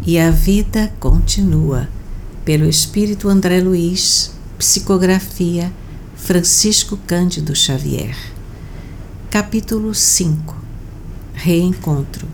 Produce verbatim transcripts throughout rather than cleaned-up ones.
E a vida continua. Pelo Espírito André Luiz, psicografia Francisco Cândido Xavier. Capítulo cinco. Reencontro.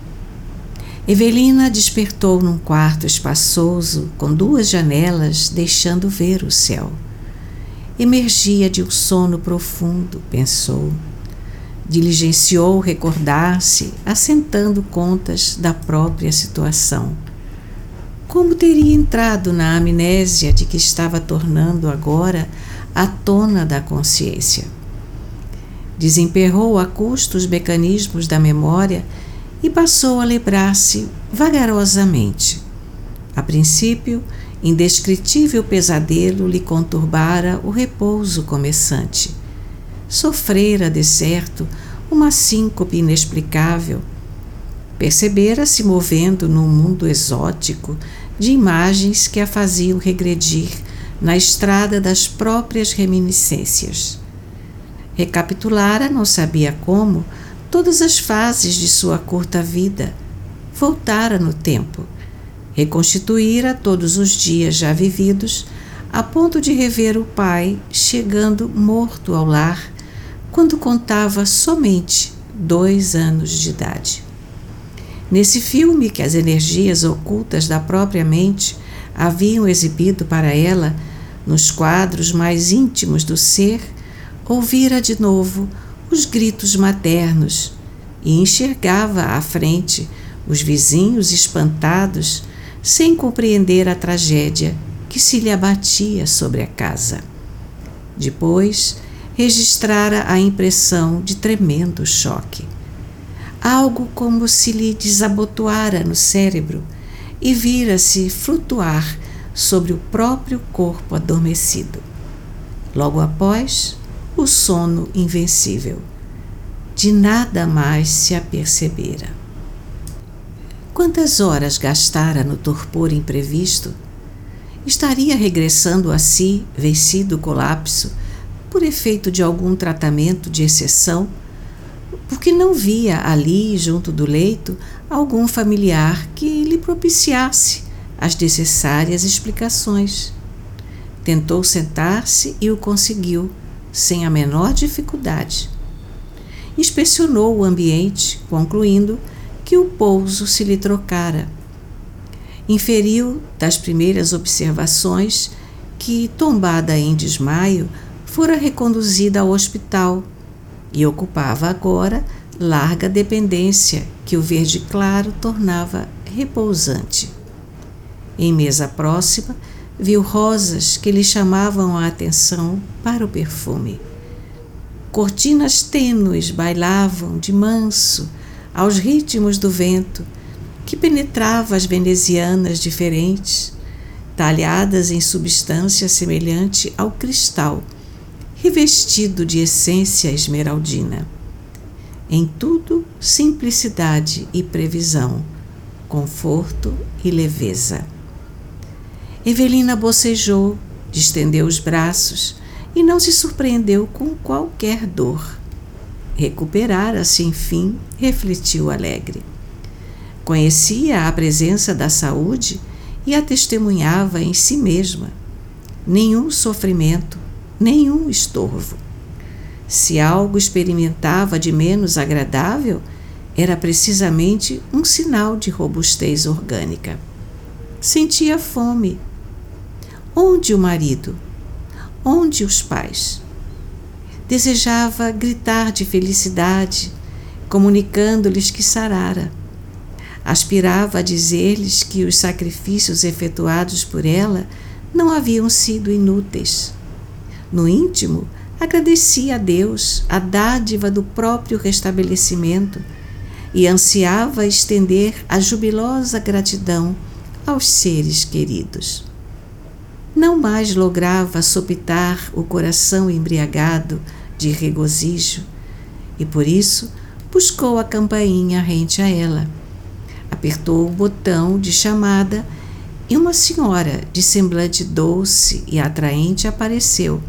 Evelina despertou num quarto espaçoso com duas janelas, deixando ver o céu. Emergia de um sono profundo, pensou. Diligenciou recordar-se, assentando contas da própria situação. Como teria entrado na amnésia de que estava tornando agora à tona da consciência? Desemperrou a custo os mecanismos da memória e passou a lembrar-se vagarosamente. A princípio, indescritível pesadelo lhe conturbara o repouso começante. Sofrera, de certo, uma síncope inexplicável. Percebera-se movendo num mundo exótico de imagens que a faziam regredir na estrada das próprias reminiscências. Recapitulara, não sabia como, todas as fases de sua curta vida. Voltara no tempo. Reconstituíra todos os dias já vividos, a ponto de rever o pai chegando morto ao lar, quando contava somente dois anos de idade. Nesse filme que as energias ocultas da própria mente haviam exibido para ela, nos quadros mais íntimos do ser, ouvira de novo os gritos maternos e enxergava à frente os vizinhos espantados, sem compreender a tragédia que se lhe abatia sobre a casa. Depois, registrara a impressão de tremendo choque. Algo como se lhe desabotoara no cérebro e vira-se flutuar sobre o próprio corpo adormecido. Logo após, o sono invencível. De nada mais se apercebera. Quantas horas gastara no torpor imprevisto? Estaria regressando a si, vencido o colapso, por efeito de algum tratamento de exceção, porque não via ali, junto do leito, algum familiar que lhe propiciasse as necessárias explicações. Tentou sentar-se e o conseguiu, sem a menor dificuldade. Inspecionou o ambiente, concluindo que o pouso se lhe trocara. Inferiu das primeiras observações que, tombada em desmaio, fora reconduzida ao hospital e ocupava agora larga dependência que o verde claro tornava repousante. Em mesa próxima, viu rosas que lhe chamavam a atenção para o perfume. Cortinas tênues bailavam de manso aos ritmos do vento que penetrava as venezianas diferentes, talhadas em substância semelhante ao cristal, revestido de essência esmeraldina. Em tudo, simplicidade e previsão, conforto e leveza. Evelina bocejou, distendeu os braços e não se surpreendeu com qualquer dor. Recuperara-se, enfim, refletiu alegre. Conhecia a presença da saúde e a testemunhava em si mesma. Nenhum sofrimento, nenhum estorvo. Se algo experimentava de menos agradável, era precisamente um sinal de robustez orgânica. Sentia fome. Onde o marido? Onde os pais? Desejava gritar de felicidade, comunicando-lhes que sarara. Aspirava a dizer-lhes que os sacrifícios efetuados por ela não haviam sido inúteis. No íntimo, agradecia a Deus a dádiva do próprio restabelecimento e ansiava estender a jubilosa gratidão aos seres queridos. Não mais lograva sopitar o coração embriagado de regozijo e, por isso, buscou a campainha rente a ela. Apertou o botão de chamada e uma senhora de semblante doce e atraente apareceu,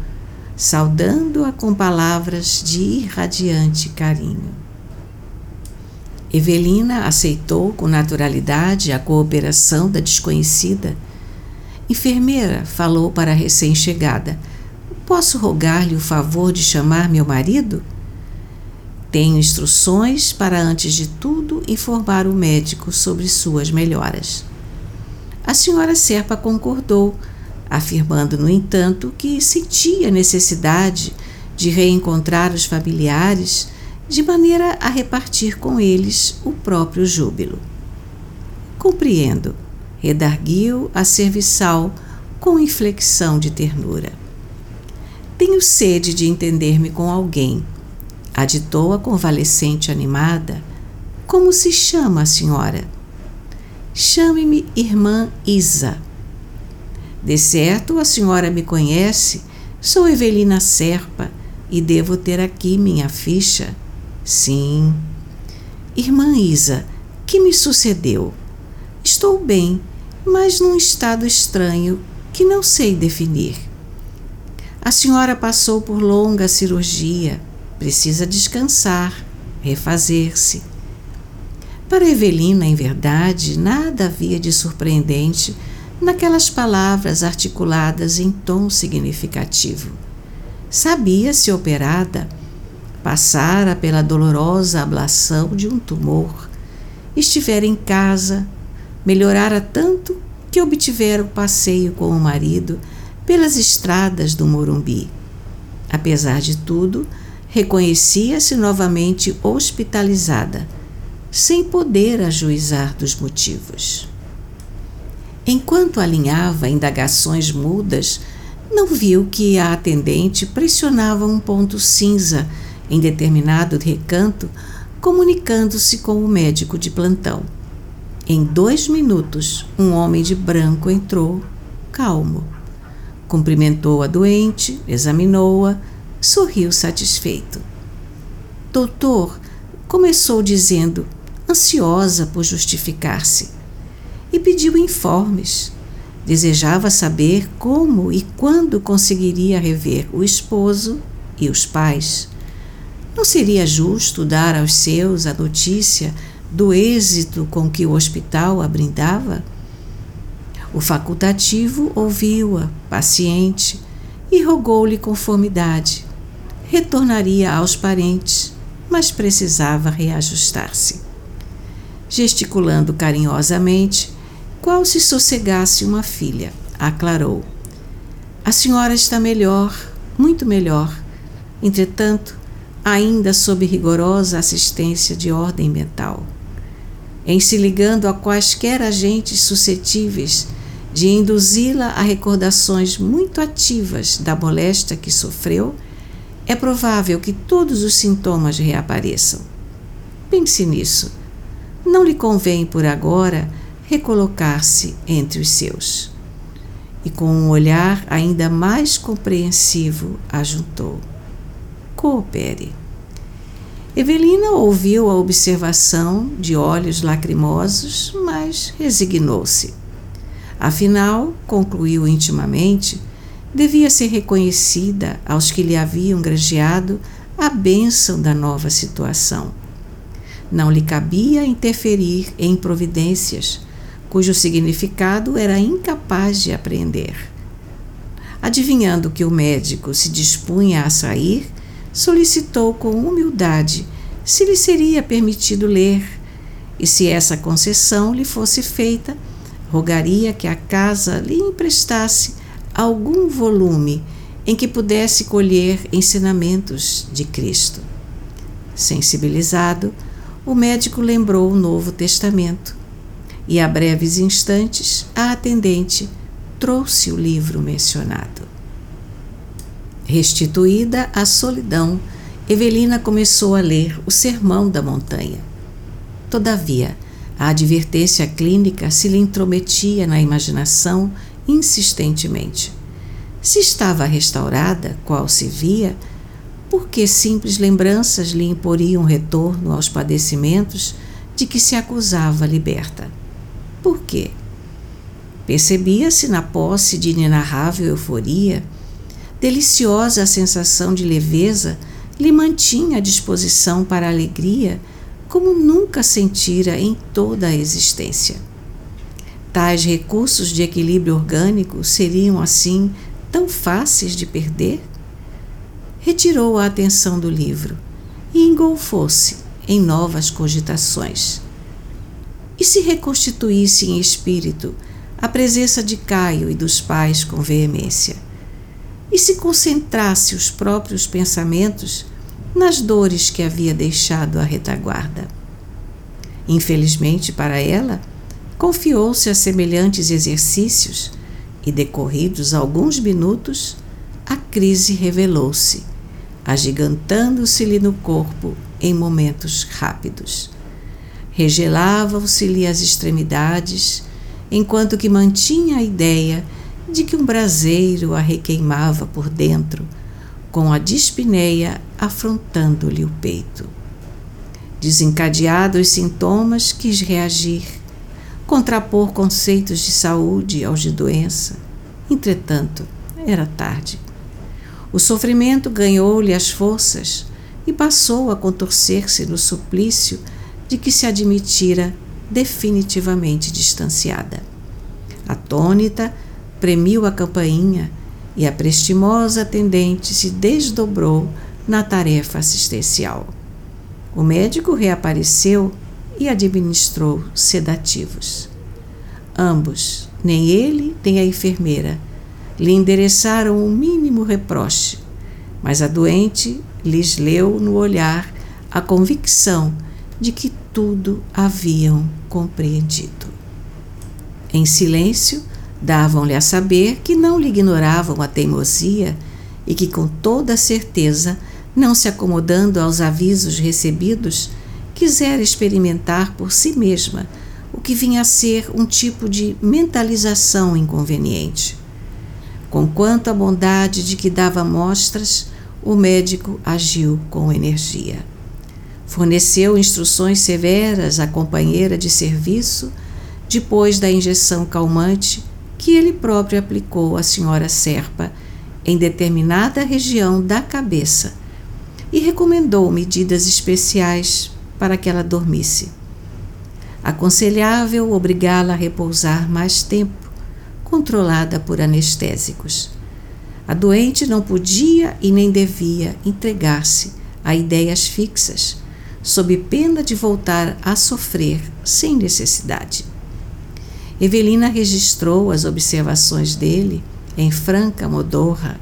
saudando-a com palavras de irradiante carinho. Evelina aceitou com naturalidade a cooperação da desconhecida. Enfermeira falou para a recém-chegada: posso rogar-lhe o favor de chamar meu marido? Tenho instruções para, antes de tudo, informar o médico sobre suas melhoras. A senhora Serpa concordou, afirmando, no entanto, que sentia necessidade de reencontrar os familiares de maneira a repartir com eles o próprio júbilo. Compreendo, redarguiu a serviçal com inflexão de ternura. Tenho sede de entender-me com alguém, aditou a convalescente animada. Como se chama a senhora? Chame-me irmã Isa. De certo, a senhora me conhece. Sou Evelina Serpa e devo ter aqui minha ficha. Sim. Irmã Isa, que me sucedeu? Estou bem, mas num estado estranho que não sei definir. A senhora passou por longa cirurgia. Precisa descansar, refazer-se. Para Evelina, em verdade, nada havia de surpreendente naquelas palavras articuladas em tom significativo. Sabia-se operada, passara pela dolorosa ablação de um tumor, estivera em casa, melhorara tanto que obtivera o passeio com o marido pelas estradas do Morumbi. Apesar de tudo, reconhecia-se novamente hospitalizada, sem poder ajuizar dos motivos. Enquanto alinhava indagações mudas, não viu que a atendente pressionava um ponto cinza em determinado recanto, comunicando-se com o médico de plantão. Em dois minutos, um homem de branco entrou, calmo. Cumprimentou a doente, examinou-a, sorriu satisfeito. Doutor, começou dizendo, ansiosa por justificar-se, e pediu informes. Desejava saber como e quando conseguiria rever o esposo e os pais. Não seria justo dar aos seus a notícia do êxito com que o hospital a brindava? O facultativo ouviu-a, paciente, e rogou-lhe conformidade. Retornaria aos parentes, mas precisava reajustar-se. Gesticulando carinhosamente, qual se sossegasse uma filha, aclarou: a senhora está melhor, muito melhor. Entretanto, ainda sob rigorosa assistência de ordem mental. Em se ligando a quaisquer agentes suscetíveis de induzi-la a recordações muito ativas da moléstia que sofreu, é provável que todos os sintomas reapareçam. Pense nisso. Não lhe convém, por agora, recolocar-se entre os seus. E com um olhar ainda mais compreensivo, ajuntou: coopere. Evelina ouviu a observação de olhos lacrimosos, mas resignou-se. Afinal, concluiu intimamente, devia ser reconhecida aos que lhe haviam granjeado a bênção da nova situação. Não lhe cabia interferir em providências, cujo significado era incapaz de apreender. Adivinhando que o médico se dispunha a sair, solicitou com humildade se lhe seria permitido ler, e se essa concessão lhe fosse feita, rogaria que a casa lhe emprestasse algum volume em que pudesse colher ensinamentos de Cristo. Sensibilizado, o médico lembrou o Novo Testamento e, a breves instantes, a atendente trouxe o livro mencionado. Restituída à solidão, Evelina começou a ler o Sermão da Montanha. Todavia, a advertência clínica se lhe intrometia na imaginação insistentemente. Se estava restaurada, qual se via, por que simples lembranças lhe imporiam retorno aos padecimentos de que se acusava liberta? Por quê? Percebia-se na posse de inenarrável euforia. Deliciosa a sensação de leveza lhe mantinha a disposição para a alegria, como nunca sentira em toda a existência. Tais recursos de equilíbrio orgânico seriam, assim, tão fáceis de perder? Retirou a atenção do livro e engolfou-se em novas cogitações. E se reconstituísse em espírito a presença de Caio e dos pais com veemência? E se concentrasse os próprios pensamentos nas dores que havia deixado à retaguarda? Infelizmente para ela, confiou-se a semelhantes exercícios e, decorridos alguns minutos, a crise revelou-se, agigantando-se-lhe no corpo em momentos rápidos. Regelavam-se-lhe as extremidades, enquanto que mantinha a ideia de que um braseiro a requeimava por dentro, com a dispneia afrontando-lhe o peito. Desencadeados os sintomas, quis reagir, contrapor conceitos de saúde aos de doença. Entretanto, era tarde. O sofrimento ganhou-lhe as forças e passou a contorcer-se no suplício de que se admitira definitivamente distanciada. Atônita, premiu a campainha e a prestimosa atendente se desdobrou na tarefa assistencial. O médico reapareceu e administrou sedativos. Ambos, nem ele nem a enfermeira, lhe endereçaram o mínimo reproche, mas a doente lhes leu no olhar a convicção de que tudo haviam compreendido. Em silêncio, davam-lhe a saber que não lhe ignoravam a teimosia e que, com toda a certeza, não se acomodando aos avisos recebidos, quisera experimentar por si mesma o que vinha a ser um tipo de mentalização inconveniente. Conquanto a bondade de que dava mostras, o médico agiu com energia. Forneceu instruções severas à companheira de serviço depois da injeção calmante que ele próprio aplicou à senhora Serpa em determinada região da cabeça e recomendou medidas especiais para que ela dormisse. Aconselhável obrigá-la a repousar mais tempo, controlada por anestésicos. A doente não podia e nem devia entregar-se a ideias fixas, sob pena de voltar a sofrer sem necessidade. Evelina registrou as observações dele em franca modorra.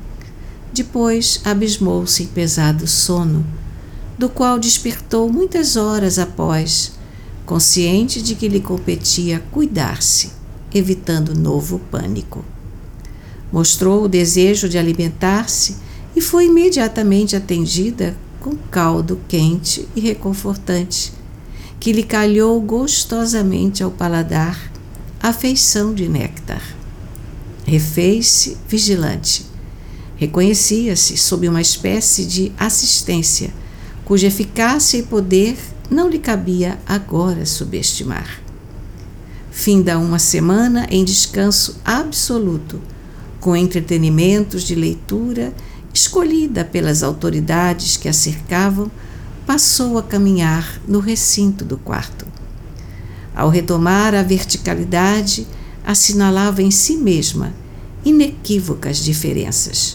Depois abismou-se em pesado sono, do qual despertou muitas horas após, consciente de que lhe competia cuidar-se, evitando novo pânico. Mostrou o desejo de alimentar-se e foi imediatamente atendida com caldo quente e reconfortante, que lhe calhou gostosamente ao paladar a feição de néctar. Refez-se vigilante. Reconhecia-se sob uma espécie de assistência, cuja eficácia e poder não lhe cabia agora subestimar. Finda uma semana em descanso absoluto, com entretenimentos de leitura, escolhida pelas autoridades que a cercavam, passou a caminhar no recinto do quarto. Ao retomar a verticalidade, assinalava em si mesma inequívocas diferenças.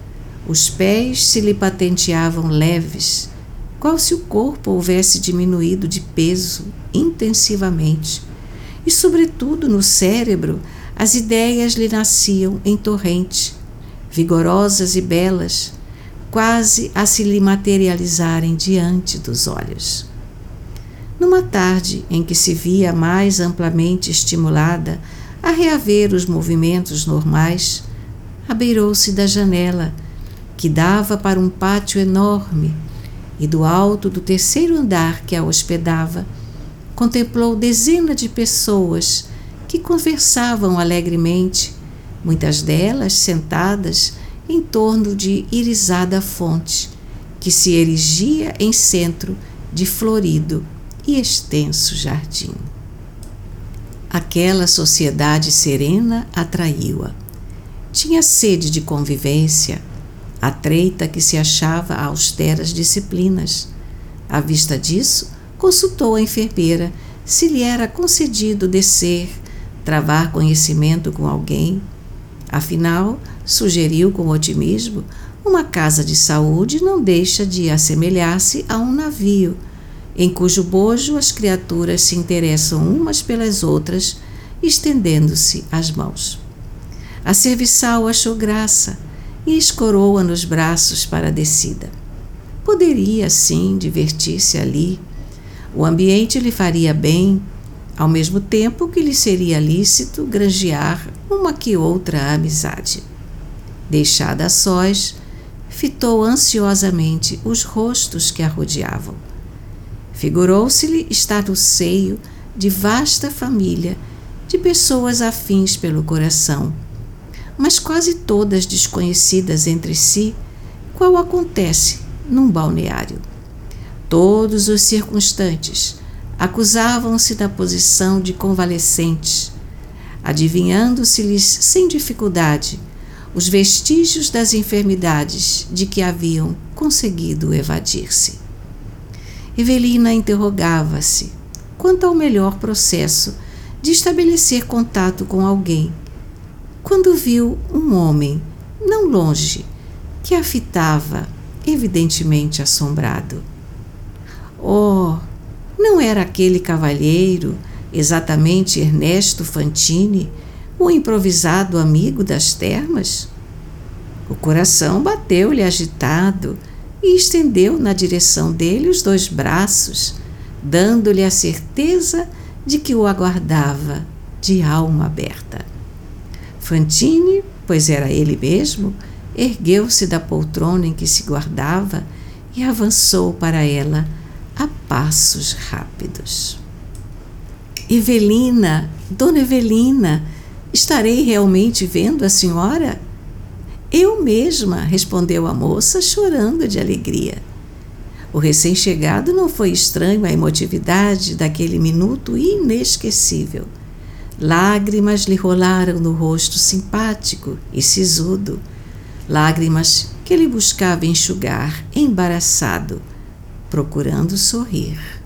Os pés se lhe patenteavam leves, qual se o corpo houvesse diminuído de peso intensivamente, e, sobretudo, no cérebro, as ideias lhe nasciam em torrente, vigorosas e belas, quase a se lhe materializarem diante dos olhos. Numa tarde em que se via mais amplamente estimulada a reaver os movimentos normais, abeirou-se da janela, que dava para um pátio enorme, e do alto do terceiro andar que a hospedava, contemplou dezenas de pessoas que conversavam alegremente, muitas delas sentadas em torno de irisada fonte, que se erigia em centro de florido e extenso jardim. Aquela sociedade serena atraiu-a. Tinha sede de convivência, atreita que se achava a austeras disciplinas. À vista disso, consultou a enfermeira se lhe era concedido descer, travar conhecimento com alguém. Afinal, sugeriu com otimismo, uma casa de saúde não deixa de assemelhar-se a um navio, em cujo bojo as criaturas se interessam umas pelas outras, estendendo-se as mãos. A serviçal achou graça e escorou-a nos braços para a descida. Poderia, sim, divertir-se ali. O ambiente lhe faria bem, ao mesmo tempo que lhe seria lícito granjear uma que outra amizade. Deixada a sós, fitou ansiosamente os rostos que a rodeavam. Figurou-se-lhe estar no seio de vasta família de pessoas afins pelo coração, mas quase todas desconhecidas entre si, qual acontece num balneário. Todos os circunstantes acusavam-se da posição de convalescentes, adivinhando-se-lhes sem dificuldade os vestígios das enfermidades de que haviam conseguido evadir-se. Evelina interrogava-se quanto ao melhor processo de estabelecer contato com alguém, quando viu um homem, não longe, que a fitava, evidentemente assombrado. Oh, não era aquele cavalheiro, exatamente Ernesto Fantini, o improvisado amigo das termas? O coração bateu-lhe agitado e estendeu na direção dele os dois braços, dando-lhe a certeza de que o aguardava de alma aberta. Fantini, pois era ele mesmo, ergueu-se da poltrona em que se guardava e avançou para ela a passos rápidos. Evelina, Dona Evelina, estarei realmente vendo a senhora? Eu mesma, respondeu a moça, chorando de alegria. O recém-chegado não foi estranho à emotividade daquele minuto inesquecível. Lágrimas lhe rolaram no rosto simpático e sisudo, lágrimas que ele buscava enxugar, embaraçado, procurando sorrir.